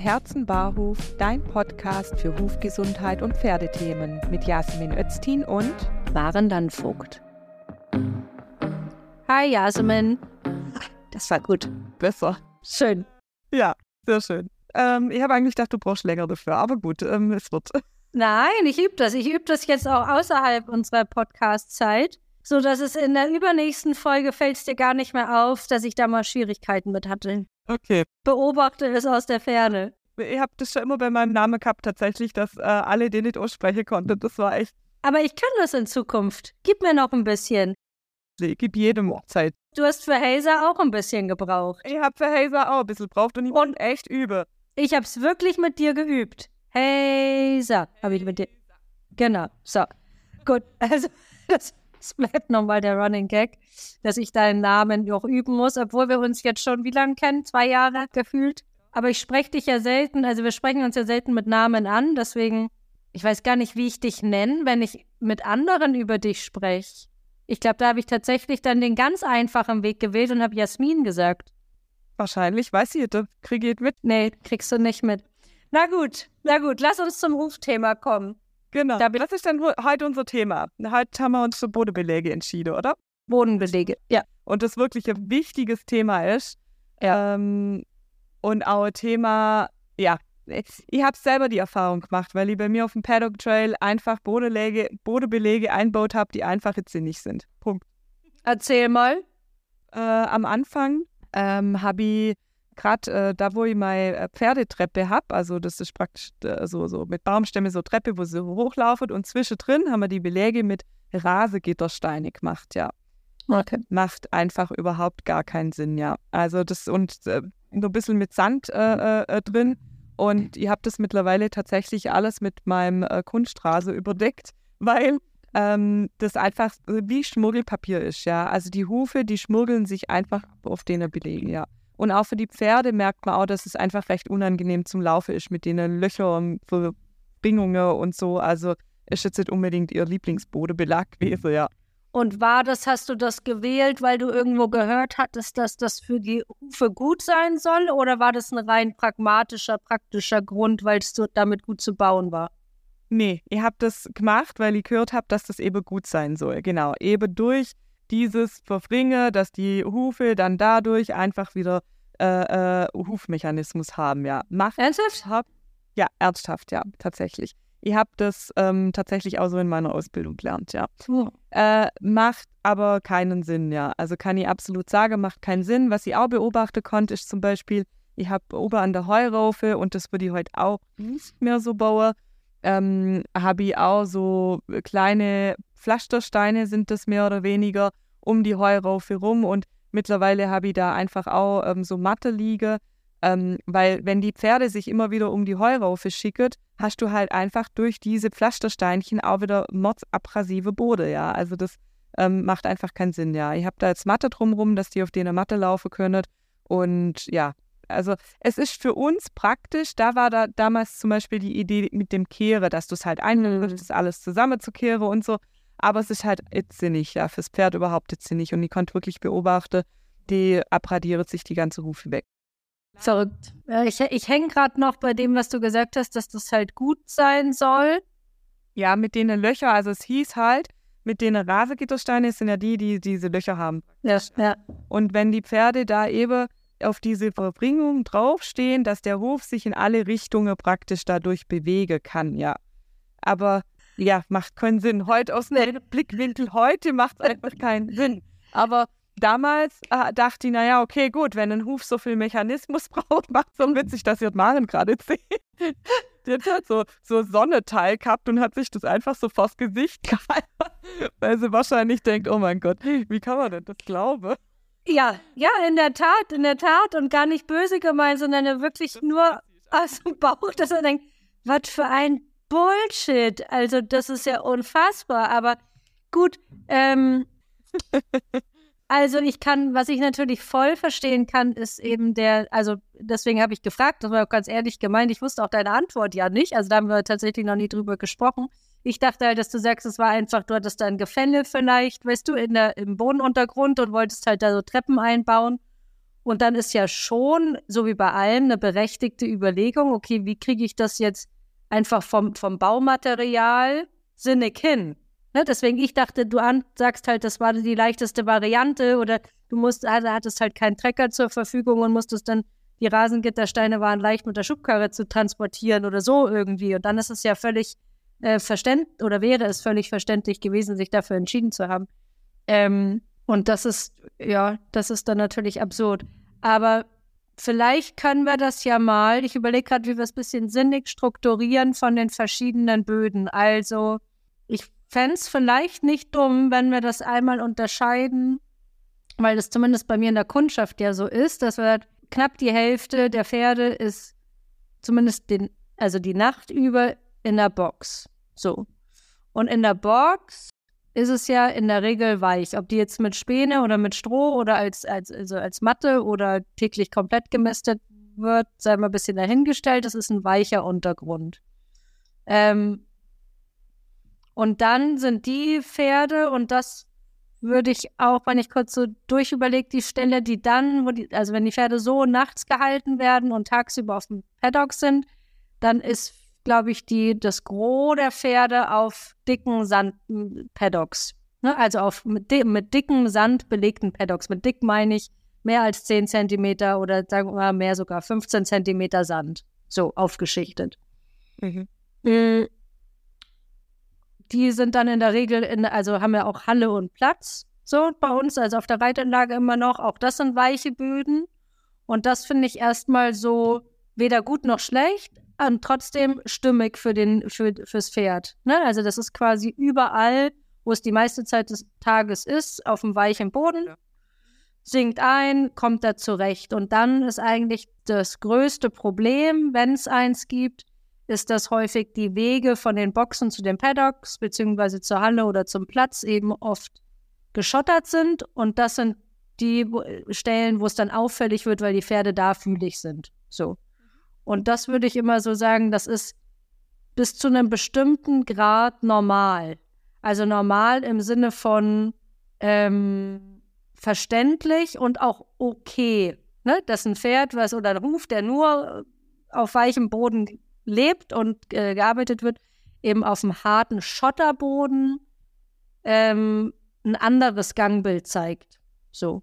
Herzenbarhof, dein Podcast für Hufgesundheit und Pferdethemen mit Jasmin Öztin und Maren Landvogt. Hi Jasmin. Das war gut. Besser. Schön. Ja, sehr schön. Ich habe eigentlich gedacht, du brauchst länger dafür, aber gut, es wird. Nein, ich übe das. Ich übe das jetzt auch außerhalb unserer Podcast-Zeit, sodass es in der übernächsten Folge fällt es dir gar nicht mehr auf, dass ich da mal Schwierigkeiten mit hatte. Okay. Beobachte es aus der Ferne. Ich habe das schon immer bei meinem Namen gehabt, tatsächlich, dass alle den nicht aussprechen konnten. Das war echt. Aber ich kann das in Zukunft. Gib mir noch ein bisschen. Ich gebe jedem Zeit. Du hast für Hazer auch ein bisschen gebraucht. Ich habe für Hazer auch ein bisschen gebraucht und ich bin echt übe. Ich habe es wirklich mit dir geübt. Hazer habe ich mit dir. Genau, so. Gut, also das bleibt nochmal der Running Gag, dass ich deinen Namen noch üben muss, obwohl wir uns jetzt schon wie lange kennen? 2 Jahre gefühlt. Aber ich spreche dich ja selten, also wir sprechen uns ja selten mit Namen an, deswegen, ich weiß gar nicht, wie ich dich nenne, wenn ich mit anderen über dich spreche. Ich glaube, da habe ich tatsächlich dann den ganz einfachen Weg gewählt und habe Jasmin gesagt. Wahrscheinlich, weiß ich, da kriege ich mit. Nee, kriegst du nicht mit. Na gut, lass uns zum Rufthema kommen. Genau, das ist dann heute unser Thema. Heute haben wir uns für Bodenbeläge entschieden, oder? Bodenbeläge, ja. Und das wirklich ein wichtiges Thema ist. Ja. Und auch ein Thema, ja, ich habe selber die Erfahrung gemacht, weil ich bei mir auf dem Paddock Trail einfach Bodenbeläge eingebaut habe, die einfach jetzt sinnig sind. Punkt. Erzähl mal. Am Anfang habe ich gerade da, wo ich meine Pferdetreppe habe, also das ist praktisch so mit Baumstämme so Treppe, wo sie hochlaufen und zwischendrin haben wir die Beläge mit Rasegittersteine gemacht, ja. Okay. Macht einfach überhaupt gar keinen Sinn, ja. Also das und so ein bisschen mit Sand drin und ich habe das mittlerweile tatsächlich alles mit meinem Kunstrasen überdeckt, weil das einfach wie Schmuggelpapier ist, ja. Also die Hufe, die schmuggeln sich einfach auf den Belegen, ja. Und auch für die Pferde merkt man auch, dass es einfach recht unangenehm zum Laufen ist mit den Löchern, Verbindungen und so. Also ist jetzt nicht unbedingt ihr Lieblingsbodenbelag gewesen, ja. Und hast du das gewählt, weil du irgendwo gehört hattest, dass das für die Hufe gut sein soll? Oder war das ein rein pragmatischer, praktischer Grund, weil es damit gut zu bauen war? Nee, ich habe das gemacht, weil ich gehört habe, dass das eben gut sein soll. Genau, eben durch dieses Verfringe, dass die Hufe dann dadurch einfach wieder Hufmechanismus haben, ja. Ernsthaft? Ja, ernsthaft, ja, tatsächlich. Ich habe das tatsächlich auch so in meiner Ausbildung gelernt, ja. Macht aber keinen Sinn, ja. Also kann ich absolut sagen, macht keinen Sinn. Was ich auch beobachten konnte, ist zum Beispiel, ich habe oben an der Heuraufe, und das würde ich heute auch nicht mehr so bauen, habe ich auch so kleine Pflastersteine, sind das mehr oder weniger, um die Heuraufe rum. Und mittlerweile habe ich da einfach auch so Matte liegen, weil wenn die Pferde sich immer wieder um die Heuraufe schicken, hast du halt einfach durch diese Pflastersteinchen auch wieder mordsabrasive Boden, ja. Also das macht einfach keinen Sinn, ja. Ich habe da jetzt Matte drumherum, dass die auf der Matte laufen können. Und ja, also es ist für uns praktisch, da war da damals zum Beispiel die Idee mit dem Kehre, dass du es halt einrichtest, das alles zusammenzukehren und so. Aber es ist halt sinnig, ja, fürs Pferd überhaupt sinnig. Und ich konnte wirklich beobachten, die abradiert sich die ganze Hufe weg. Verrückt. Ich hänge gerade noch bei dem, was du gesagt hast, dass das halt gut sein soll. Ja, mit denen Löcher, also es hieß halt, mit den Rasegittersteine sind ja die diese Löcher haben. Ja. Und wenn die Pferde da eben auf diese Verbringung draufstehen, dass der Huf sich in alle Richtungen praktisch dadurch bewegen kann, ja. Aber ja, macht keinen Sinn. Heute aus einem Blickwinkel, heute macht es einfach keinen Sinn. Aber damals dachte ich, naja, okay, gut, wenn ein Huf so viel Mechanismus braucht, macht es so witzig, dass ihr Maren gerade seht. Die hat halt so Sonnenteil gehabt und hat sich das einfach so vors Gesicht gehalten, weil sie wahrscheinlich denkt, oh mein Gott, wie kann man denn das glauben? Ja, in der Tat und gar nicht böse gemeint, sondern wirklich nur aus dem Bauch, dass er denkt, was für ein Bullshit, also das ist ja unfassbar, aber gut, also was ich natürlich voll verstehen kann, ist eben also deswegen habe ich gefragt, das war auch ganz ehrlich gemeint, ich wusste auch deine Antwort ja nicht, also da haben wir tatsächlich noch nie drüber gesprochen. Ich dachte halt, dass du sagst, es war einfach, du hattest da ein Gefälle vielleicht, weißt du, im Bodenuntergrund und wolltest halt da so Treppen einbauen Und dann ist ja schon, so wie bei allem, eine berechtigte Überlegung, okay, wie kriege ich das jetzt einfach vom Baumaterial sinnig hin? Ne? Deswegen, ich dachte, du sagst halt, das war die leichteste Variante oder du hattest halt keinen Trecker zur Verfügung und musstest dann, die Rasengittersteine waren leicht mit der Schubkarre zu transportieren oder so irgendwie. Und dann ist es ja völlig wäre es völlig verständlich gewesen, sich dafür entschieden zu haben. Und das ist dann natürlich absurd. Aber vielleicht können wir das ja mal, ich überlege gerade, wie wir es ein bisschen sinnig strukturieren von den verschiedenen Böden. Also ich fände es vielleicht nicht dumm, wenn wir das einmal unterscheiden, weil das zumindest bei mir in der Kundschaft ja so ist, dass wir knapp die Hälfte der Pferde ist zumindest die Nacht über in der Box. So. Und in der Box ist es ja in der Regel weich. Ob die jetzt mit Späne oder mit Stroh oder als Matte oder täglich komplett gemästet wird, sei mal ein bisschen dahingestellt. Das ist ein weicher Untergrund. Und dann sind die Pferde, und das würde ich auch, wenn ich kurz so durchüberlege, die Stelle, die dann, wenn die Pferde so nachts gehalten werden und tagsüber auf dem Paddock sind, dann ist, glaube ich, das Gros der Pferde auf dicken Sand-Paddocks. Ne? Also mit dickem Sand belegten Paddocks. Mit dick meine ich mehr als 10 Zentimeter oder sagen wir mal mehr sogar 15 Zentimeter Sand. So aufgeschichtet. Mhm. Die sind dann in der Regel, haben ja auch Halle und Platz, so bei uns, also auf der Reitanlage immer noch. Auch das sind weiche Böden. Und das finde ich erstmal so weder gut noch schlecht und trotzdem stimmig fürs Pferd. Ne? Also das ist quasi überall, wo es die meiste Zeit des Tages ist, auf dem weichen Boden, sinkt ein, kommt da zurecht. Und dann ist eigentlich das größte Problem, wenn es eins gibt, ist, dass häufig die Wege von den Boxen zu den Paddocks beziehungsweise zur Halle oder zum Platz eben oft geschottert sind. Und das sind die Stellen, wo es dann auffällig wird, weil die Pferde da fühlig sind. So. Und das würde ich immer so sagen, das ist bis zu einem bestimmten Grad normal. Also normal im Sinne von verständlich und auch okay. Ne? Dass ein Pferd oder ein Huf, der nur auf weichem Boden lebt und gearbeitet wird, eben auf dem harten Schotterboden ein anderes Gangbild zeigt. So.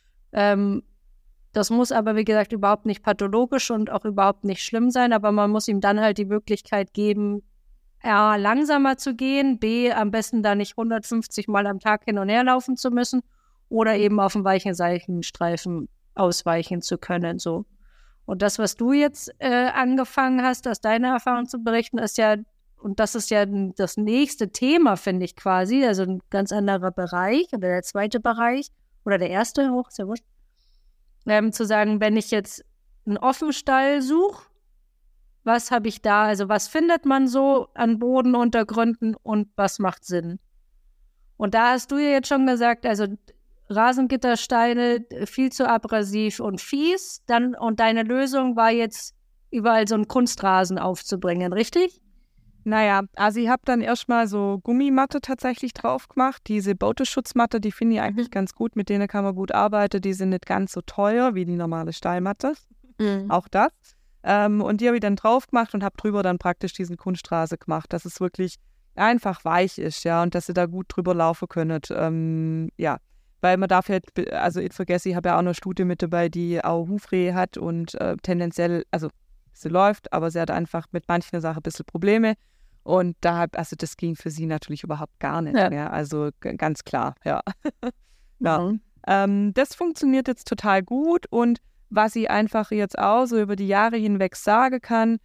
Das muss aber, wie gesagt, überhaupt nicht pathologisch und auch überhaupt nicht schlimm sein, aber man muss ihm dann halt die Möglichkeit geben, A, langsamer zu gehen, B, am besten da nicht 150 Mal am Tag hin und her laufen zu müssen oder eben auf dem weichen Seitenstreifen ausweichen zu können, so. Und das, was du jetzt angefangen hast, aus deiner Erfahrung zu berichten, ist ja, und das ist ja das nächste Thema, finde ich quasi, also ein ganz anderer Bereich oder der zweite Bereich oder der erste, ist ja wurscht, zu sagen, wenn ich jetzt einen Offenstall suche, was habe ich da, also was findet man so an Bodenuntergründen und was macht Sinn? Und da hast du ja jetzt schon gesagt, also Rasengittersteine viel zu abrasiv und fies. Und deine Lösung war jetzt, überall so einen Kunstrasen aufzubringen, richtig? Naja, also ich habe dann erstmal so Gummimatte tatsächlich drauf gemacht. Diese Bautenschutzmatte, die finde ich eigentlich ganz gut. Mit denen kann man gut arbeiten. Die sind nicht ganz so teuer wie die normale Stallmatte. Auch das. Und die habe ich dann drauf gemacht und habe drüber dann praktisch diesen Kunstrasen gemacht, dass es wirklich einfach weich ist, ja, und dass ihr da gut drüber laufen könnt. Ja. Weil man darf halt, also ich vergesse, ich habe ja auch eine Studie mit dabei, die auch Hufrehe hat und tendenziell, also sie läuft, aber sie hat einfach mit manchen Sachen ein bisschen Probleme und also das ging für sie natürlich überhaupt gar nicht mehr, also ganz klar, ja. Ja. Das funktioniert jetzt total gut und was ich einfach jetzt auch so über die Jahre hinweg sagen kann,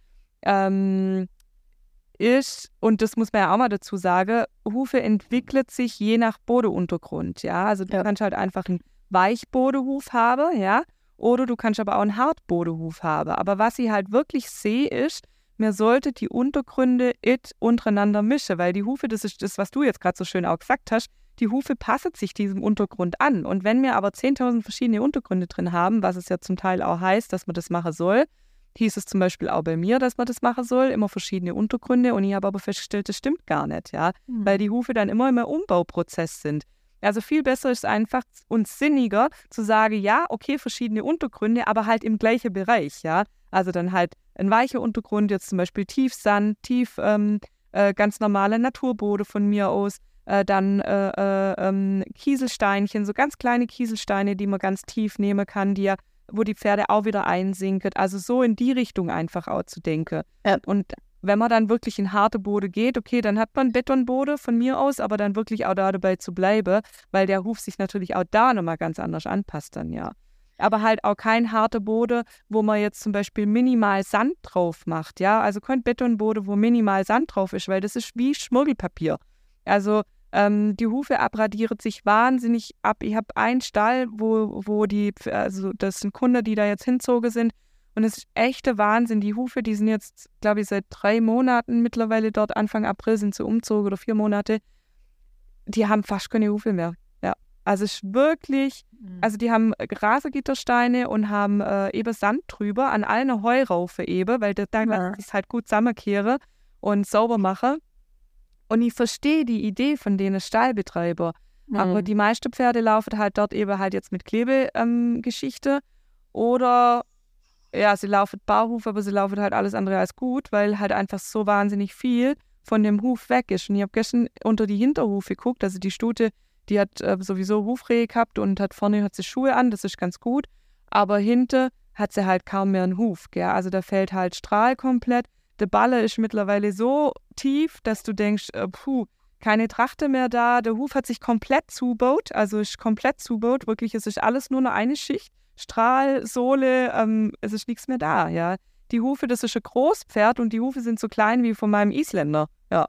ist, und das muss man ja auch mal dazu sagen, Hufe entwickelt sich je nach Bodenuntergrund, ja, also du kannst halt einfach einen Weichbodenhuf haben, ja, oder du kannst aber auch einen Hartbodenhuf haben, aber was ich halt wirklich sehe ist, mir sollte die Untergründe untereinander mischen, weil die Hufe, das ist das, was du jetzt gerade so schön auch gesagt hast, die Hufe passen sich diesem Untergrund an und wenn wir aber 10.000 verschiedene Untergründe drin haben, was es ja zum Teil auch heißt, dass man das machen soll, hieß es zum Beispiel auch bei mir, dass man das machen soll, immer verschiedene Untergründe und ich habe aber festgestellt, das stimmt gar nicht, ja, weil die Hufe dann immer im Umbauprozess sind. Also viel besser ist einfach und sinniger zu sagen, ja, okay, verschiedene Untergründe, aber halt im gleichen Bereich, ja. Also dann halt ein weicher Untergrund, jetzt zum Beispiel Tiefsand, ganz normale Naturboden von mir aus, dann Kieselsteinchen, so ganz kleine Kieselsteine, die man ganz tief nehmen kann, wo die Pferde auch wieder einsinken. Also so in die Richtung einfach auch zu denken. Ja. Und wenn man dann wirklich in harte Bode geht, okay, dann hat man Betonbode von mir aus, aber dann wirklich auch da dabei zu bleiben, weil der Huf sich natürlich auch da nochmal ganz anders anpasst dann, ja. Aber halt auch kein harter Bode, wo man jetzt zum Beispiel minimal Sand drauf macht, ja. Also kein Betonbode, wo minimal Sand drauf ist, weil das ist wie Schmirgelpapier. Also die Hufe abradieren sich wahnsinnig ab. Ich habe einen Stall, also das sind Kunden, die da jetzt hinzogen sind. Und es ist echter Wahnsinn. Die Hufe, die sind jetzt, glaube ich, seit 3 Monaten mittlerweile dort. Anfang April sind sie umgezogen oder 4 Monate. Die haben fast keine Hufe mehr. Ja. Also es ist wirklich, also die haben Rasengittersteine und haben eben Sand drüber an allen Heuraufen eben, weil dann lassen sie es halt gut zusammenkehren und sauber machen. Und ich verstehe die Idee von denen Stallbetreiber. Aber die meisten Pferde laufen halt dort eben halt jetzt mit Klebegeschichte oder ja, sie laufen Barhuf, aber sie laufen halt alles andere als gut, weil halt einfach so wahnsinnig viel von dem Huf weg ist. Und ich habe gestern unter die Hinterhufe geguckt, also die Stute, die hat sowieso Hufrehe gehabt und vorne hat sie Schuhe an, das ist ganz gut, aber hinten hat sie halt kaum mehr einen Huf, gell? Also da fällt halt Strahl komplett. Der Balle ist mittlerweile so tief, dass du denkst, keine Trachte mehr da, der Huf hat sich komplett zugebaut, wirklich, es ist alles nur noch eine Schicht. Strahl, Sohle, es ist nichts mehr da, ja. Die Hufe, das ist ein Großpferd und die Hufe sind so klein wie von meinem Isländer, ja.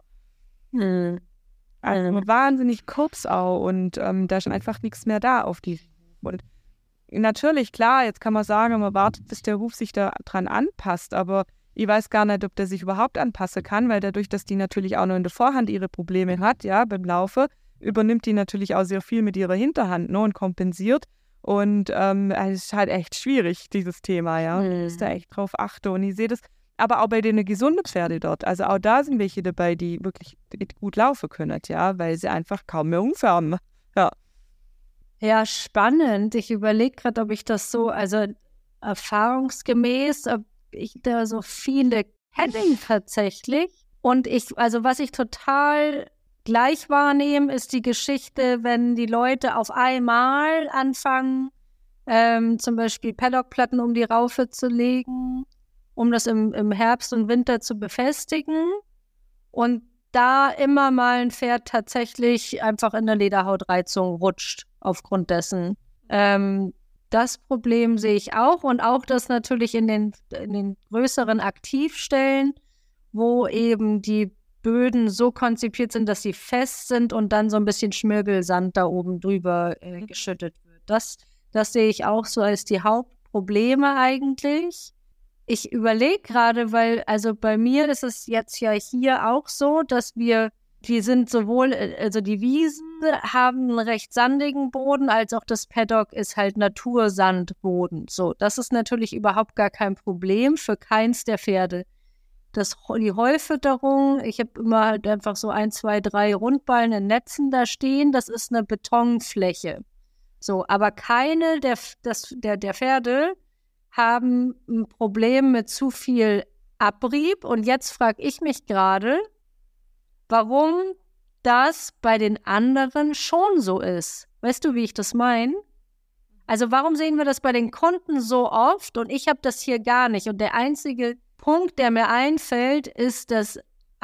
Also wahnsinnig kurz auch und da ist einfach nichts mehr da auf die. Und natürlich, klar, jetzt kann man sagen, man wartet, bis der Huf sich da dran anpasst, aber ich weiß gar nicht, ob der sich überhaupt anpassen kann, weil dadurch, dass die natürlich auch noch in der Vorhand ihre Probleme hat, ja, beim Laufen, übernimmt die natürlich auch sehr viel mit ihrer Hinterhand, ne, und kompensiert. Und es ist halt echt schwierig, dieses Thema, ja. Ich muss da echt drauf achten. Und ich sehe das, aber auch bei den gesunden Pferde dort. Also auch da sind welche dabei, die wirklich gut laufen können, ja, weil sie einfach kaum mehr Hufe haben. Ja. Ja, spannend. Ich überlege gerade, ob ich das so, also erfahrungsgemäß, ob ich da so viele kenne tatsächlich. Und also was ich total gleich wahrnehmen, ist die Geschichte, wenn die Leute auf einmal anfangen, zum Beispiel Paddockplatten um die Raufe zu legen, um das im Herbst und Winter zu befestigen. Und da immer mal ein Pferd tatsächlich einfach in der Lederhautreizung rutscht aufgrund dessen. Das Problem sehe ich auch und auch das natürlich in den größeren Aktivstellen, wo eben die Böden so konzipiert sind, dass sie fest sind und dann so ein bisschen Schmirgelsand da oben drüber geschüttet wird. Das sehe ich auch so als die Hauptprobleme eigentlich. Ich überlege gerade, weil also bei mir ist es jetzt ja hier auch so, dass die sind sowohl, also die Wiesen haben einen recht sandigen Boden, als auch das Paddock ist halt Natursandboden. So, das ist natürlich überhaupt gar kein Problem für keins der Pferde. Die Heufütterung, ich habe immer halt einfach so 1, 2, 3 Rundballen in Netzen da stehen, das ist eine Betonfläche. So, aber keine der Pferde haben ein Problem mit zu viel Abrieb. Und jetzt frage ich mich gerade, warum das bei den anderen schon so ist. Weißt du, wie ich das meine? Also warum sehen wir das bei den Kunden so oft und ich habe das hier gar nicht? Und der einzige Punkt, der mir einfällt, ist, dass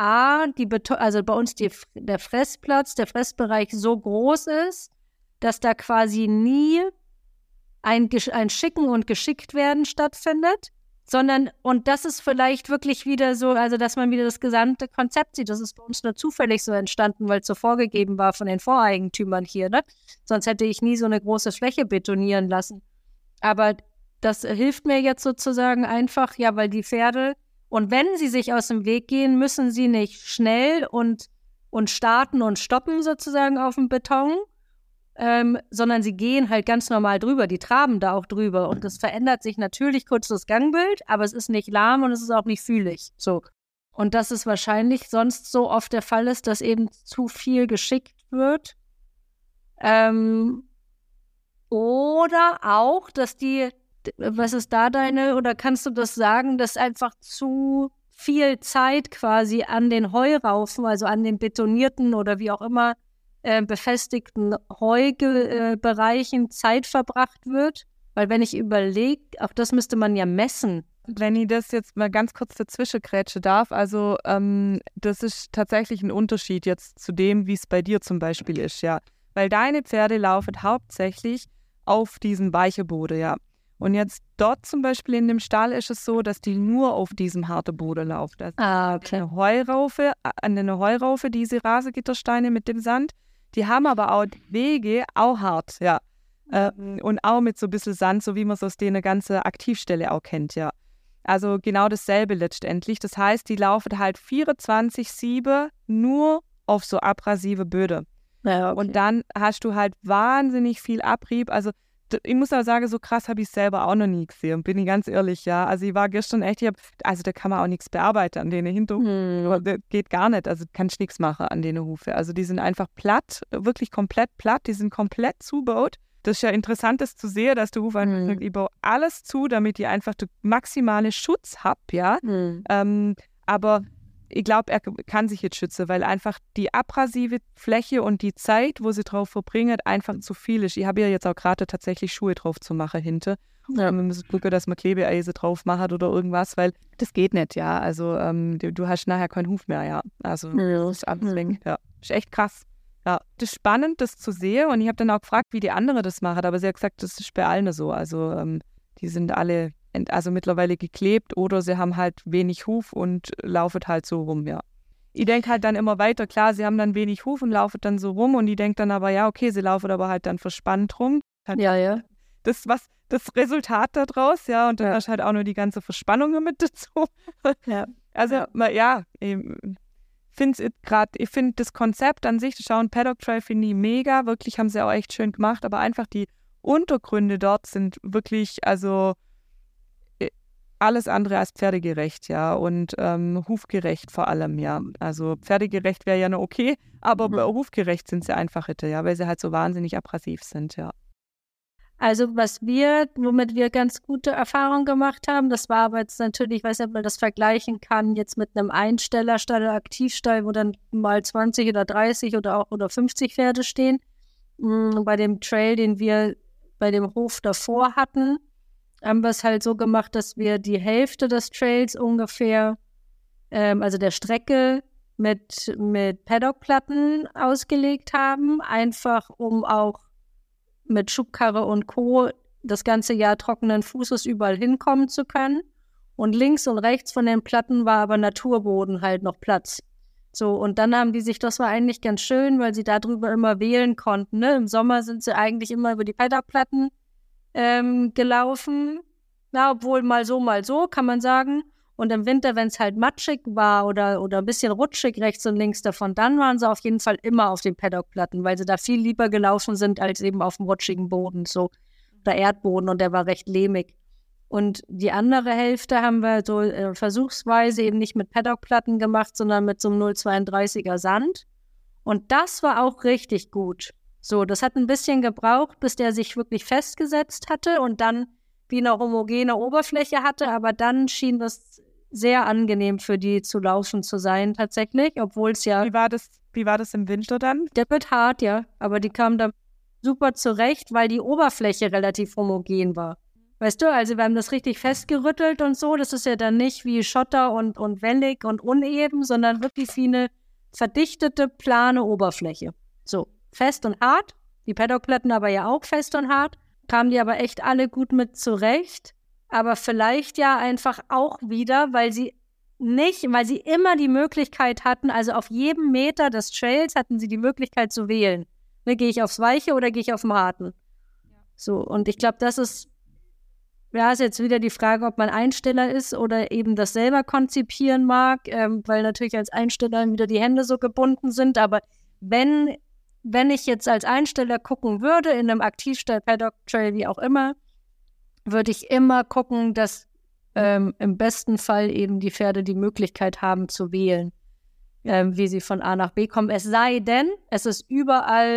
also bei uns der Fressplatz, der Fressbereich so groß ist, dass da quasi nie ein Schicken und Geschicktwerden stattfindet, sondern, und das ist vielleicht wirklich wieder so, also dass man wieder das gesamte Konzept sieht. Das ist bei uns nur zufällig so entstanden, weil es so vorgegeben war von den Voreigentümern hier, ne? Sonst hätte ich nie so eine große Fläche betonieren lassen. Aber das hilft mir jetzt sozusagen einfach, ja, weil die Pferde, und wenn sie sich aus dem Weg gehen, müssen sie nicht schnell und starten und stoppen sozusagen auf dem Beton, sondern sie gehen halt ganz normal drüber, die traben da auch drüber und das verändert sich natürlich kurz das Gangbild, aber es ist nicht lahm und es ist auch nicht fühlig. So. Und dass es wahrscheinlich sonst so oft der Fall ist, dass eben zu viel geschickt wird, Oder auch, dass was ist da oder kannst du das sagen, dass einfach zu viel Zeit quasi an den Heuraufen, also an den betonierten oder wie auch immer befestigten Heubereichen Zeit verbracht wird? Weil wenn ich überlege, auch das müsste man ja messen. Wenn ich das jetzt mal ganz kurz dazwischen grätschen darf, also das ist tatsächlich ein Unterschied jetzt zu dem, wie es bei dir zum Beispiel ist, ja. Weil deine Pferde laufen hauptsächlich auf diesen weichen Boden, ja. Und jetzt dort zum Beispiel in dem Stall ist es so, dass die nur auf diesem harten Boden laufen. Also Okay. an der Heuraufe, diese Rasengittersteine mit dem Sand, die haben aber auch die Wege auch hart, ja. Und auch mit so ein bisschen Sand, so wie man es aus der ganzen Aktivstelle auch kennt, ja. Also genau dasselbe letztendlich. Das heißt, die laufen halt 24/7 nur auf so abrasive Böden. Ja, okay. Und dann hast du halt wahnsinnig viel Abrieb. Also ich muss auch sagen, so krass habe ich es selber auch noch nie gesehen, bin ich ganz ehrlich, ja. Also ich war gestern echt, also da kann man auch nichts bearbeiten an denen Hinterhufen. Das geht gar nicht, also kannst nichts machen an denen Hufe. Also die sind einfach platt, wirklich komplett platt, die sind komplett zugebaut. Das ist ja interessant, das zu sehen, dass der Huf einfach sagt, ich baue alles zu, damit ich einfach den maximalen Schutz habe, ja. Aber ich glaube, er kann sich jetzt schützen, weil einfach die abrasive Fläche und die Zeit, wo sie drauf verbringen, einfach zu viel ist. Ich habe ja jetzt auch gerade tatsächlich Schuhe drauf zu machen hinter. Ja. Wir müssen gucken, dass man Klebeeise drauf macht oder irgendwas, weil das geht nicht, ja. Also du hast nachher keinen Huf mehr, ja. Also das ist alles weg. Ja. Ist echt krass. Ja, das ist spannend, das zu sehen. Und ich habe dann auch gefragt, wie die anderen das machen. Aber sie hat gesagt, das ist bei allen so. Also die sind alle mittlerweile geklebt oder sie haben halt wenig Huf und laufen halt so rum, ja. Ich denke halt dann immer weiter, klar, sie haben dann wenig Huf und laufen dann so rum und ich denke dann aber, ja, okay, sie laufen aber halt dann verspannt rum. Ja. Das Resultat daraus, ja, und dann hast halt auch nur die ganze Verspannung mit dazu. Ja. Also, ja, ich finde das Konzept an sich, das Schauen Paddock Trail finde ich mega, wirklich haben sie auch echt schön gemacht, aber einfach die Untergründe dort sind wirklich, also alles andere als pferdegerecht, ja, und hufgerecht vor allem, ja. Also pferdegerecht wäre ja noch okay, aber hufgerecht sind sie einfach hätte, ja, weil sie halt so wahnsinnig abrasiv sind, ja. Also womit wir ganz gute Erfahrungen gemacht haben, das war aber jetzt natürlich, ich weiß nicht, ob man das vergleichen kann, jetzt mit einem Einstellerstall oder Aktivstall, wo dann mal 20 oder 30 oder 50 Pferde stehen. Bei dem Trail, den wir bei dem Hof davor hatten, haben wir es halt so gemacht, dass wir die Hälfte des Trails ungefähr, also der Strecke mit Paddockplatten ausgelegt haben, einfach um auch mit Schubkarre und Co. das ganze Jahr trockenen Fußes überall hinkommen zu können. Und links und rechts von den Platten war aber Naturboden halt noch Platz. So, und dann haben die sich, das war eigentlich ganz schön, weil sie darüber immer wählen konnten. Ne? Im Sommer sind sie eigentlich immer über die Paddockplatten gelaufen. Ja, obwohl mal so, kann man sagen. Und im Winter, wenn es halt matschig war oder ein bisschen rutschig rechts und links davon, dann waren sie auf jeden Fall immer auf den Paddockplatten, weil sie da viel lieber gelaufen sind als eben auf dem rutschigen Boden, so der Erdboden, und der war recht lehmig. Und die andere Hälfte haben wir so versuchsweise eben nicht mit Paddockplatten gemacht, sondern mit so einem 0,32er Sand. Und das war auch richtig gut. So, das hat ein bisschen gebraucht, bis der sich wirklich festgesetzt hatte und dann wie eine homogene Oberfläche hatte, aber dann schien das sehr angenehm für die zu laufen zu sein tatsächlich, obwohl es ja... Wie war das im Winter dann? Der wird hart, ja, aber die kam da super zurecht, weil die Oberfläche relativ homogen war. Weißt du, also wir haben das richtig festgerüttelt und so, das ist ja dann nicht wie Schotter und wellig und uneben, sondern wirklich wie eine verdichtete, plane Oberfläche. So, fest und hart, die Paddockplatten aber ja auch fest und hart, kamen die aber echt alle gut mit zurecht. Aber vielleicht ja einfach auch wieder, weil sie immer die Möglichkeit hatten, also auf jedem Meter des Trails hatten sie die Möglichkeit zu wählen. Ne, gehe ich aufs Weiche oder gehe ich auf den Harten? Ja. So, und ich glaube, das ist jetzt wieder die Frage, ob man Einsteller ist oder eben das selber konzipieren mag, weil natürlich als Einsteller wieder die Hände so gebunden sind. Aber wenn ich jetzt als Einsteller gucken würde, in einem Aktivstall, Paddock Trail, wie auch immer, würde ich immer gucken, dass im besten Fall eben die Pferde die Möglichkeit haben zu wählen, wie sie von A nach B kommen. Es sei denn, es ist überall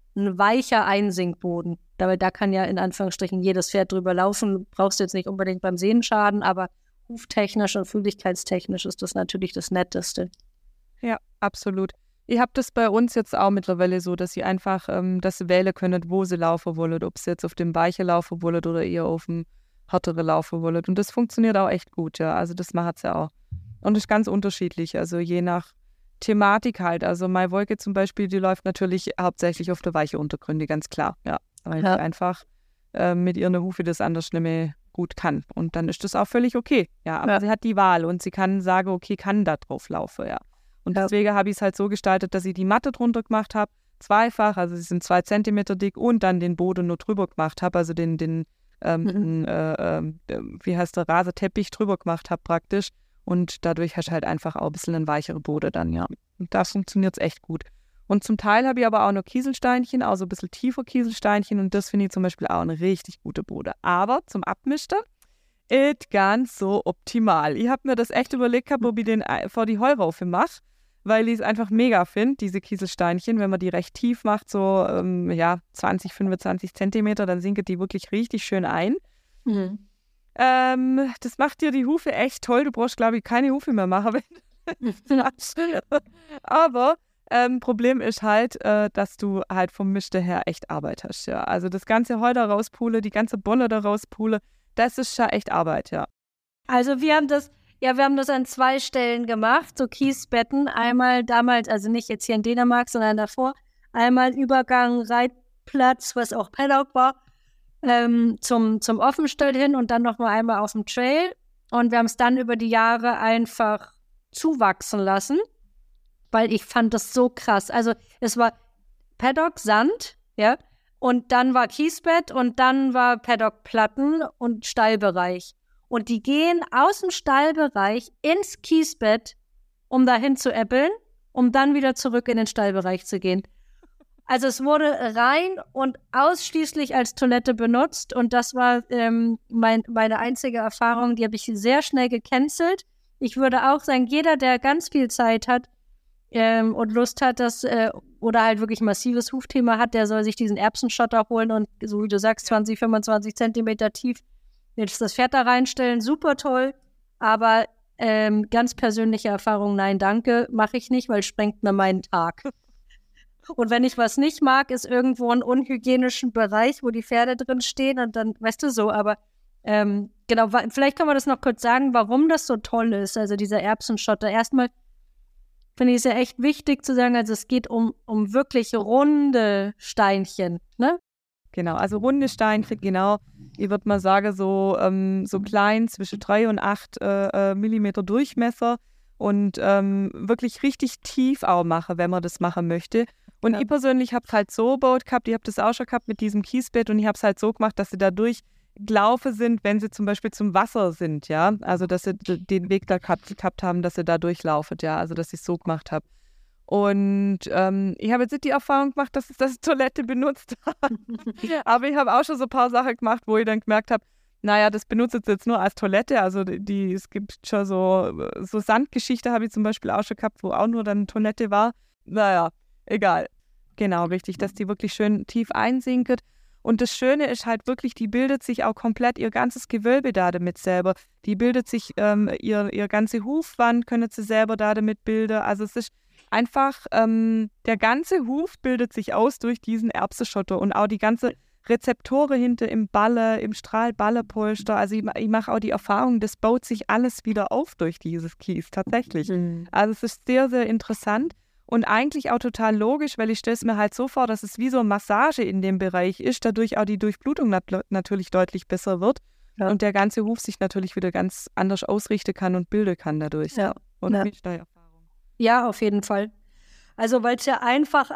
ein weicher Einsinkboden. Da kann ja in Anführungsstrichen jedes Pferd drüber laufen. Brauchst du jetzt nicht unbedingt beim Sehenschaden, aber huftechnisch und fühligkeitstechnisch ist das natürlich das Netteste. Ja, absolut. Ihr habt das bei uns jetzt auch mittlerweile so, dass ihr einfach das wählen könnt, wo sie laufen wollen, ob sie jetzt auf dem Weichen laufen wollen oder eher auf dem härtere laufen wollen. Und das funktioniert auch echt gut, ja. Also das macht es ja auch. Und das ist ganz unterschiedlich, also je nach Thematik halt. Also meine Wolke zum Beispiel, die läuft natürlich hauptsächlich auf der weichen Untergründe, ganz klar, ja. Weil sie einfach mit ihren Hufe das anders nicht mehr gut kann. Und dann ist das auch völlig okay, ja. Aber sie hat die Wahl und sie kann sagen, okay, kann da drauf laufen, ja. Und deswegen habe ich es halt so gestaltet, dass ich die Matte drunter gemacht habe, zweifach, also sie sind 2 Zentimeter dick und dann den Boden nur drüber gemacht habe, also wie heißt der, Rasenteppich drüber gemacht habe praktisch. Und dadurch hast du halt einfach auch ein bisschen einen weicheren Boden dann, ja. Und da funktioniert es echt gut. Und zum Teil habe ich aber auch noch Kieselsteinchen, auch so ein bisschen tiefer Kieselsteinchen und das finde ich zum Beispiel auch eine richtig gute Boden. Aber zum Abmischen ist ganz so optimal. Ich habe mir das echt überlegt, ob ich den vor die Heuraufe mache, weil ich es einfach mega finde, diese Kieselsteinchen, wenn man die recht tief macht, so 20, 25 Zentimeter, dann sinkt die wirklich richtig schön ein. Mhm. Das macht dir die Hufe echt toll. Du brauchst, glaube ich, keine Hufe mehr machen. Aber Problem ist halt, dass du halt vom Mischte her echt Arbeit hast. Ja. Also das ganze Heu da rauspule, die ganze Bolle da rauspule, das ist schon echt Arbeit, ja. Also wir haben das an 2 Stellen gemacht, so Kiesbetten. Einmal damals, also nicht jetzt hier in Dänemark, sondern davor. Einmal Übergang, Reitplatz, was auch Paddock war, zum Offenstall hin und dann nochmal einmal auf dem Trail. Und wir haben es dann über die Jahre einfach zuwachsen lassen, weil ich fand das so krass. Also es war Paddock, Sand, ja, und dann war Kiesbett und dann war Paddock Platten und Stallbereich. Und die gehen aus dem Stallbereich ins Kiesbett, um dahin zu äppeln, um dann wieder zurück in den Stallbereich zu gehen. Also es wurde rein und ausschließlich als Toilette benutzt und das war meine einzige Erfahrung, die habe ich sehr schnell gecancelt. Ich würde auch sagen, jeder, der ganz viel Zeit hat und Lust hat, oder halt wirklich massives Hufthema hat, der soll sich diesen Erbsenschotter holen und, so wie du sagst, 20, 25 Zentimeter tief jetzt das Pferd da reinstellen. Super toll, aber ganz persönliche Erfahrung, nein, danke, mache ich nicht, weil sprengt mir meinen Tag. Und wenn ich was nicht mag, ist irgendwo ein unhygienischen Bereich, wo die Pferde drin stehen und dann, weißt du so, aber genau, vielleicht kann man das noch kurz sagen, warum das so toll ist, also dieser Erbsenschotter. Erstmal finde ich es ja echt wichtig zu sagen, also es geht um wirklich runde Steinchen, ne? Genau, also runde Steinchen, genau. Ich würde mal sagen, so klein, zwischen 3 und 8 Millimeter Durchmesser und wirklich richtig tief auch machen, wenn man das machen möchte. Und ich persönlich habe es halt so gebaut gehabt, ich habe das auch schon gehabt mit diesem Kiesbett und ich habe es halt so gemacht, dass sie dadurch gelaufen sind, wenn sie zum Beispiel zum Wasser sind, ja. Also, dass sie den Weg da gehabt haben, dass sie da durchlaufen, ja. Also, dass ich es so gemacht habe. Und ich habe jetzt nicht die Erfahrung gemacht, dass ich das Toilette benutzt habe. Aber ich habe auch schon so ein paar Sachen gemacht, wo ich dann gemerkt habe, naja, das benutzt jetzt nur als Toilette. Also es gibt schon so Sandgeschichte habe ich zum Beispiel auch schon gehabt, wo auch nur dann Toilette war. Naja, egal. Genau, richtig, dass die wirklich schön tief einsinkt. Und das Schöne ist halt wirklich, die bildet sich auch komplett ihr ganzes Gewölbe da damit selber. Die bildet sich ihr ganze Hufwand, können sie selber da damit bilden. Also es ist einfach, der ganze Huf bildet sich aus durch diesen Erbsenschotter und auch die ganze Rezeptore hinter im Balle, im Strahlballepolster. Also ich mache auch die Erfahrung, das baut sich alles wieder auf durch dieses Kies, tatsächlich. Mhm. Also es ist sehr, sehr interessant und eigentlich auch total logisch, weil ich stelle es mir halt so vor, dass es wie so eine Massage in dem Bereich ist, dadurch auch die Durchblutung natürlich deutlich besser wird und der ganze Huf sich natürlich wieder ganz anders ausrichten kann und bilden kann dadurch. Ja. Und ja. mit Steuererfahrung. Ja, auf jeden Fall. Also weil es ja einfach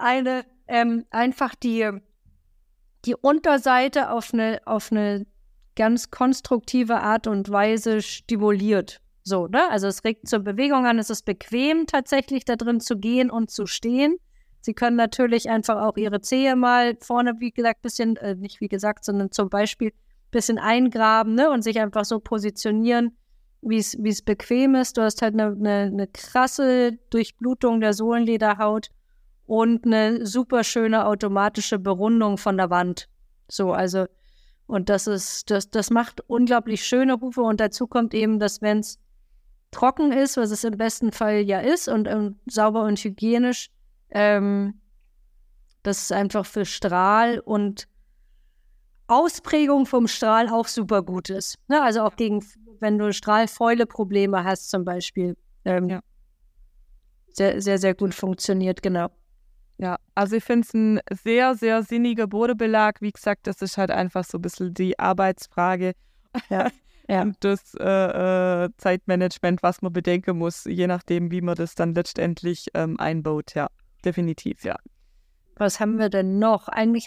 die Unterseite auf eine ganz konstruktive Art und Weise stimuliert. So, ne? Also es regt zur Bewegung an, es ist bequem tatsächlich da drin zu gehen und zu stehen. Sie können natürlich einfach auch ihre Zehe mal vorne, wie gesagt, bisschen, nicht wie gesagt, sondern zum Beispiel ein bisschen eingraben, ne? Und sich einfach so positionieren, wie es bequem ist. Du hast halt eine krasse Durchblutung der Sohlenlederhaut und eine super schöne automatische Berundung von der Wand. So, also, und das macht unglaublich schöne Hufe und dazu kommt eben, dass wenn es trocken ist, was es im besten Fall ja ist und sauber und hygienisch, dass es einfach für Strahl und Ausprägung vom Strahl auch super gut ist. Ne? Also auch wenn du Strahlfäule-Probleme hast zum Beispiel. Sehr, sehr, sehr gut funktioniert, genau. Ja, also ich finde es ein sehr, sehr sinniger Bodenbelag. Wie gesagt, das ist halt einfach so ein bisschen die Arbeitsfrage und das Zeitmanagement, was man bedenken muss, je nachdem, wie man das dann letztendlich einbaut. Ja, definitiv, ja. Was haben wir denn noch? Eigentlich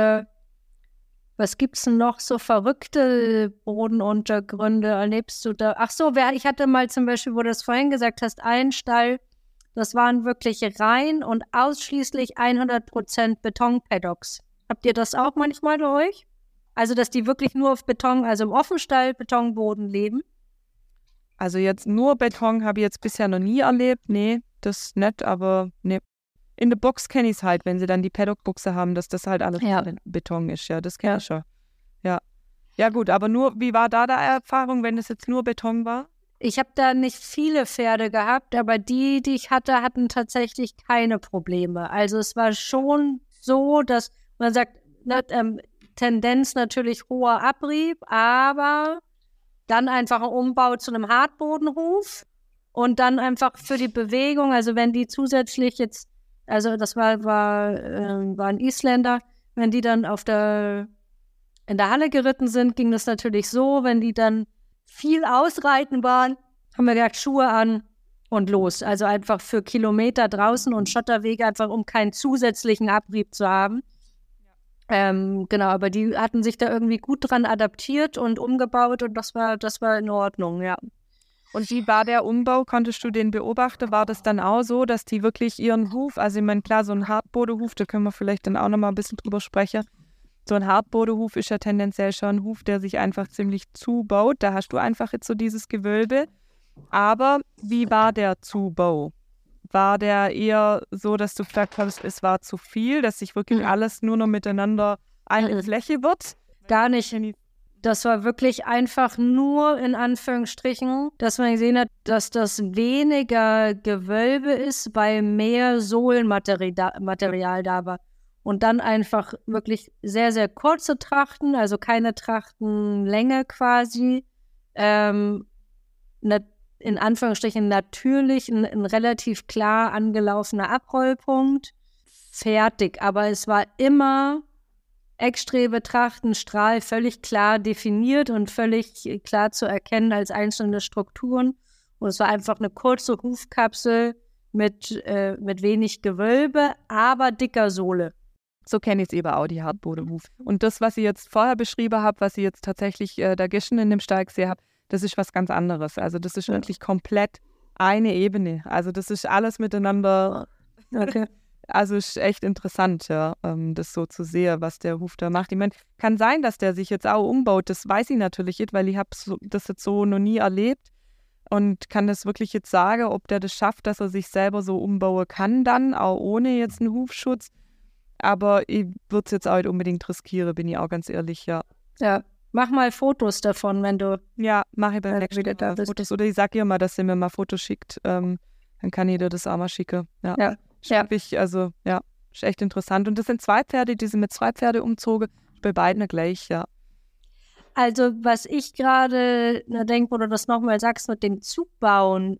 was gibt's denn noch so verrückte Bodenuntergründe? Erlebst du da? Ach so, ich hatte mal zum Beispiel, wo du das vorhin gesagt hast, einen Stall, das waren wirklich rein und ausschließlich 100% Beton-Paddocks. Habt ihr das auch manchmal bei euch? Also, dass die wirklich nur auf Beton, also im Offenstall, Betonboden leben? Also jetzt nur Beton habe ich jetzt bisher noch nie erlebt. Nee, das ist nett, aber nee. In der Box kenne ich es halt, wenn sie dann die Paddock-Buchse haben, dass das halt alles Beton ist. Ja, das kenne ich schon. Ja. Ja gut, aber wie war da Erfahrung, wenn es jetzt nur Beton war? Ich habe da nicht viele Pferde gehabt, aber die ich hatte, hatten tatsächlich keine Probleme. Also es war schon so, dass man sagt, Tendenz natürlich hoher Abrieb, aber dann einfach ein Umbau zu einem Hartbodenhof und dann einfach für die Bewegung, also wenn die zusätzlich jetzt, also das war ein Isländer, wenn die dann in der Halle geritten sind, ging das natürlich so, wenn die dann viel ausreiten waren, haben wir gesagt, Schuhe an und los. Also einfach für Kilometer draußen und Schotterwege, einfach um keinen zusätzlichen Abrieb zu haben. Genau, aber die hatten sich da irgendwie gut dran adaptiert und umgebaut und das war in Ordnung, ja. Und wie war der Umbau? Konntest du den beobachten? War das dann auch so, dass die wirklich ihren Huf, also ich meine, klar, so ein Hartbodenhuf, da können wir vielleicht dann auch nochmal ein bisschen drüber sprechen. So ein Hartbodenhuf ist ja tendenziell schon ein Huf, der sich einfach ziemlich zubaut. Da hast du einfach jetzt so dieses Gewölbe. Aber wie war der Zubau? War der eher so, dass du gesagt hast, es war zu viel, dass sich wirklich alles nur noch miteinander eine Fläche wird? Gar nicht. Das war wirklich einfach nur in Anführungsstrichen, dass man gesehen hat, dass das weniger Gewölbe ist, weil mehr Sohlenmaterial da war. Und dann einfach wirklich sehr, sehr kurze Trachten, also keine Trachtenlänge quasi. In Anführungsstrichen natürlich ein relativ klar angelaufener Abrollpunkt. Fertig. Aber es war immer Eckstrebe, Trachten, Strahl völlig klar definiert und völlig klar zu erkennen als einzelne Strukturen. Und es war einfach eine kurze Hufkapsel mit wenig Gewölbe, aber dicker Sohle. So kenne ich es eben auch, die Hartbodenhuf. Und das, was ich jetzt vorher beschrieben habe, was ich jetzt tatsächlich da gestern in dem Stall gesehen habe, das ist was ganz anderes. Also das ist wirklich komplett eine Ebene. Also das ist alles miteinander. Okay. Also ist echt interessant, ja, das so zu sehen, was der Huf da macht. Ich meine, kann sein, dass der sich jetzt auch umbaut. Das weiß ich natürlich nicht, weil ich habe das jetzt so noch nie erlebt und kann das wirklich jetzt sagen, ob der das schafft, dass er sich selber so umbauen kann dann, auch ohne jetzt einen Hufschutz. Aber ich würde es jetzt auch nicht unbedingt riskieren, bin ich auch ganz ehrlich, ja. Ja, mach mal Fotos davon, wenn du... Ja, mache ich beim nächsten Mal Fotos. Oder ich sage ihr mal, dass sie mir mal Fotos schickt. Dann kann ich dir das auch mal schicken. Ja. Also, ja, ist echt interessant. Und das sind 2 Pferde, die sind mit 2 Pferde umzogen. Bei beiden gleich, ja. Also, was ich gerade denke, wo du das nochmal sagst mit dem Zugbauen,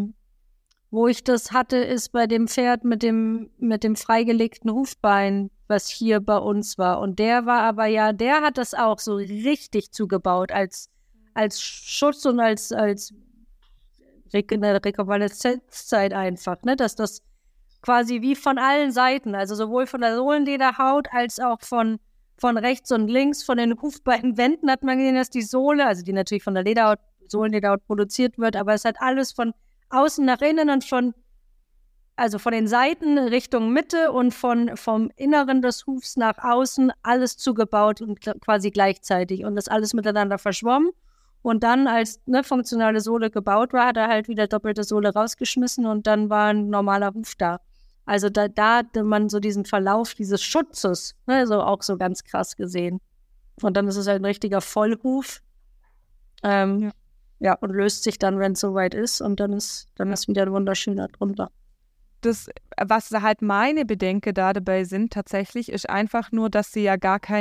wo ich das hatte, ist bei dem Pferd mit dem freigelegten Hufbein, was hier bei uns war. Und der war aber ja, der hat das auch so richtig zugebaut, als Schutz und als Rekonvaleszenzzeit einfach, ne? Dass das quasi wie von allen Seiten, also sowohl von der Sohlenlederhaut als auch von rechts und links, von den Hufbeinwänden hat man gesehen, dass die Sohle, also die natürlich von der Sohlenlederhaut produziert wird, aber es hat alles von außen nach innen und von den Seiten Richtung Mitte und vom Inneren des Hufs nach außen alles zugebaut und quasi gleichzeitig und das alles miteinander verschwommen. Und dann, als eine funktionale Sohle gebaut war, hat er halt wieder doppelte Sohle rausgeschmissen und dann war ein normaler Huf da. Also da hatte man so diesen Verlauf dieses Schutzes, ne, so auch so ganz krass gesehen. Und dann ist es halt ein richtiger Vollhuf. Ja, und löst sich dann, wenn es soweit ist. Und dann ist wieder ein wunderschöner drunter. Das, was halt meine Bedenken da dabei sind tatsächlich, ist einfach nur, dass sie ja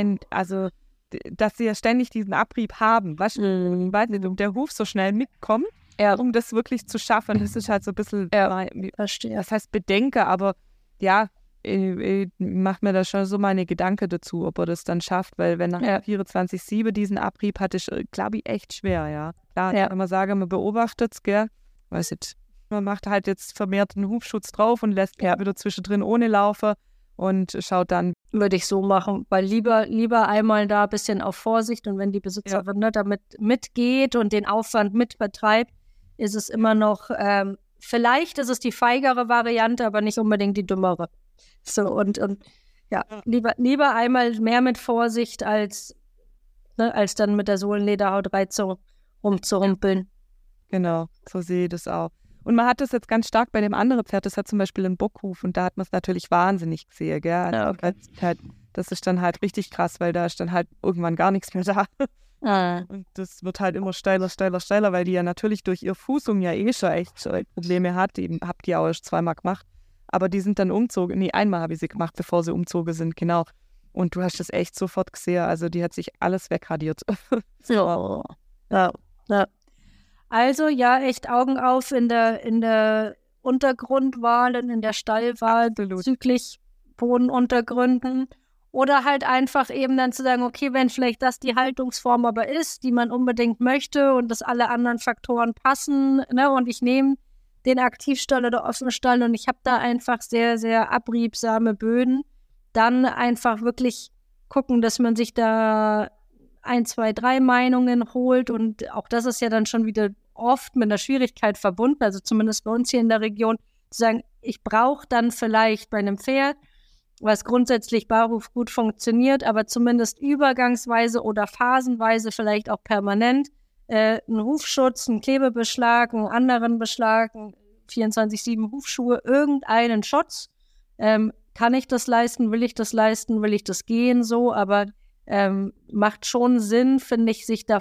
dass sie ja ständig diesen Abrieb haben. Weißt du, ich weiß nicht, ob der Huf so schnell mitkommt, um das wirklich zu schaffen. Das ist halt so ein bisschen, Verstehe. das heißt Bedenke, aber ja, ich mache mir da schon so meine Gedanken dazu, ob er das dann schafft, weil wenn nach 24/7 diesen Abrieb hat, ist, glaube ich, echt schwer, ja. Klar, wenn man sagen, man beobachtet es, gell, weiß nicht, man macht halt jetzt vermehrt einen Hufschutz drauf und lässt wieder zwischendrin ohne laufen und schaut dann. Würde ich so machen, weil lieber einmal da ein bisschen auf Vorsicht und wenn die Besitzerin damit mitgeht und den Aufwand mitbetreibt, ist es immer noch, vielleicht ist es die feigere Variante, aber nicht unbedingt die dümmere. So, und lieber einmal mehr mit Vorsicht als dann mit der Sohlenlederhautreizung rumzurumpeln. Genau, so sehe ich das auch. Und man hat das jetzt ganz stark bei dem anderen Pferd, das hat zum Beispiel einen Bockhuf und da hat man es natürlich wahnsinnig gesehen, gell? Also das ist dann halt richtig krass, weil da ist dann halt irgendwann gar nichts mehr da. Und das wird halt immer steiler, weil die ja natürlich durch ihr Fußung ja schon echt Probleme hat. Habt ihr auch erst 2-mal gemacht. Aber die sind dann umzogen. Nee, einmal habe ich sie gemacht, bevor sie umzogen sind, genau. Und du hast das echt sofort gesehen. Also die hat sich alles wegradiert. Ja. Also ja, echt Augen auf in der Untergrundwahl und in der Stallwahl bezüglich Bodenuntergründen. Oder halt einfach eben dann zu sagen, okay, wenn vielleicht das die Haltungsform aber ist, die man unbedingt möchte und dass alle anderen Faktoren passen, ne, und ich nehme den Aktivstall oder Offenstall und ich habe da einfach sehr, sehr abriebsame Böden, dann einfach wirklich gucken, dass man sich da 1, 2, 3 Meinungen holt und auch das ist ja dann schon wieder oft mit einer Schwierigkeit verbunden, also zumindest bei uns hier in der Region, zu sagen, ich brauche dann vielleicht bei einem Pferd, was grundsätzlich Barhof gut funktioniert, aber zumindest übergangsweise oder phasenweise, vielleicht auch permanent, einen Hufschutz, einen Klebebeschlag, einen anderen Beschlag, 24/7 Hufschuhe, irgendeinen Schutz. Kann ich das leisten? Will ich das leisten? Will ich das gehen? So, aber macht schon Sinn, finde ich, sich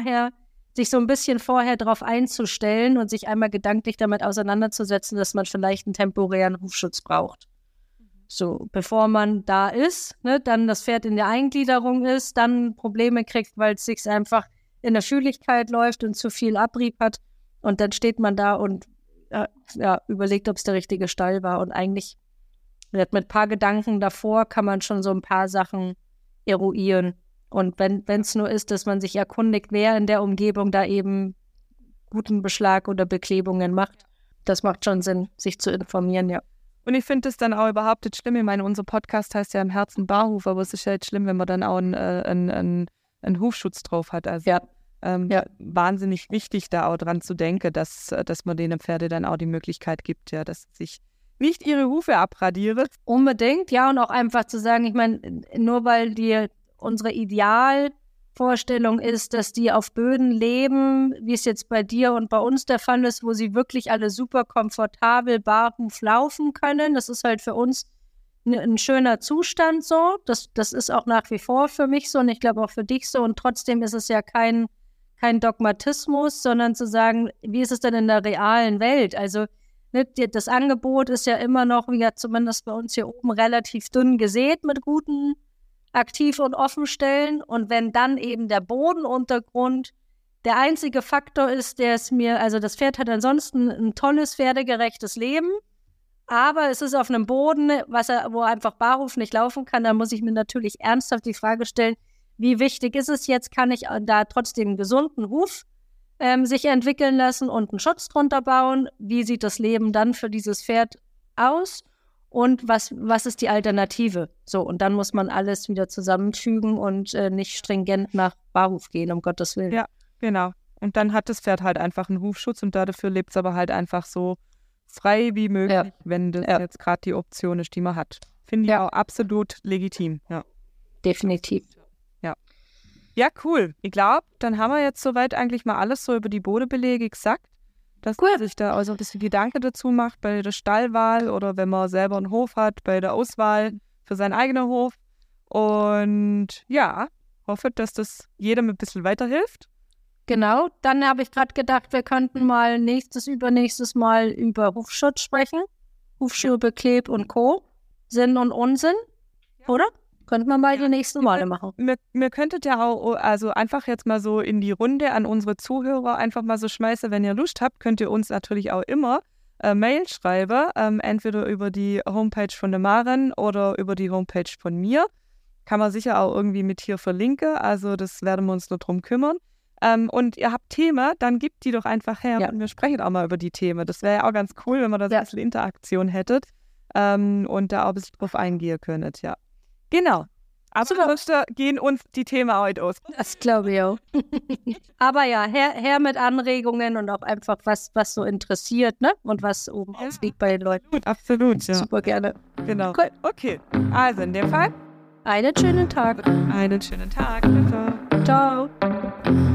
so ein bisschen vorher darauf einzustellen und sich einmal gedanklich damit auseinanderzusetzen, dass man vielleicht einen temporären Hufschutz braucht. So, bevor man da ist, ne, dann das Pferd in der Eingliederung ist, dann Probleme kriegt, weil es sich einfach in der Fühligkeit läuft und zu viel Abrieb hat und dann steht man da und überlegt, ob es der richtige Stall war und eigentlich mit ein paar Gedanken davor kann man schon so ein paar Sachen eruieren und wenn es nur ist, dass man sich erkundigt, wer in der Umgebung da eben guten Beschlag oder Beklebungen macht, das macht schon Sinn, sich zu informieren, ja. Und ich finde es dann auch überhaupt nicht schlimm. Ich meine, unser Podcast heißt ja im Herzen Barhof, aber es ist ja jetzt schlimm, wenn man dann auch einen Hufschutz drauf hat. Also wahnsinnig wichtig, da auch dran zu denken, dass man den Pferde dann auch die Möglichkeit gibt, ja, dass sich nicht ihre Hufe abradieren. Unbedingt, ja, und auch einfach zu sagen, ich meine, nur weil unsere Idealvorstellung ist, dass die auf Böden leben, wie es jetzt bei dir und bei uns der Fall ist, wo sie wirklich alle super komfortabel barhof laufen können. Das ist halt für uns ein schöner Zustand so. Das ist auch nach wie vor für mich so und ich glaube auch für dich so. Und trotzdem ist es ja kein Dogmatismus, sondern zu sagen, wie ist es denn in der realen Welt? Also das Angebot ist ja immer noch, wie ja zumindest bei uns hier oben, relativ dünn gesät mit guten Aktiv- und Offenstellen. Und wenn dann eben der Bodenuntergrund der einzige Faktor ist, also das Pferd hat ansonsten ein tolles, pferdegerechtes Leben, aber es ist auf einem Boden, wo einfach Barhof nicht laufen kann, da muss ich mir natürlich ernsthaft die Frage stellen, wie wichtig ist es jetzt, kann ich da trotzdem einen gesunden Huf sich entwickeln lassen und einen Schutz drunter bauen? Wie sieht das Leben dann für dieses Pferd aus? Und was ist die Alternative? So, und dann muss man alles wieder zusammenfügen und nicht stringent nach Barhof gehen, um Gottes Willen. Ja, genau. Und dann hat das Pferd halt einfach einen Hufschutz und dafür lebt es aber halt einfach so frei wie möglich, wenn das jetzt gerade die Option ist, die man hat. Finde ich auch absolut legitim. Ja. Definitiv. Ja, cool. Ich glaube, dann haben wir jetzt soweit eigentlich mal alles so über die Bodebelege gesagt. dass man sich da auch so ein bisschen Gedanken dazu macht bei der Stallwahl oder wenn man selber einen Hof hat, bei der Auswahl für seinen eigenen Hof. Und ja, hoffe, dass das jedem ein bisschen weiterhilft. Genau, dann habe ich gerade gedacht, wir könnten mal übernächstes Mal über Hufschutz sprechen. Hufschuhe, Bekleb und Co. Sinn und Unsinn, oder? Könnten wir mal die nächsten Male machen. Mir könntet ja auch, also einfach jetzt mal so in die Runde an unsere Zuhörer einfach mal so schmeißen, wenn ihr Lust habt, könnt ihr uns natürlich auch immer Mail schreiben, entweder über die Homepage von der Maren oder über die Homepage von mir. Kann man sicher auch irgendwie mit hier verlinken, also das werden wir uns nur drum kümmern. Und ihr habt Themen, dann gebt die doch einfach her und wir sprechen auch mal über die Themen. Das wäre ja auch ganz cool, wenn wir da so ein bisschen Interaktion hättet und da auch ein bisschen drauf eingehen könntet, ja. Genau. Aber gehen uns die Themen heute aus. Das glaube ich auch. Aber ja, her mit Anregungen und auch einfach was so interessiert, ne? Und was oben aufliegt bei den Leuten. Absolut, ja. Super gerne. Genau. Cool. Okay, also in dem Fall. Einen schönen Tag. Einen schönen Tag. Bitte. Ciao.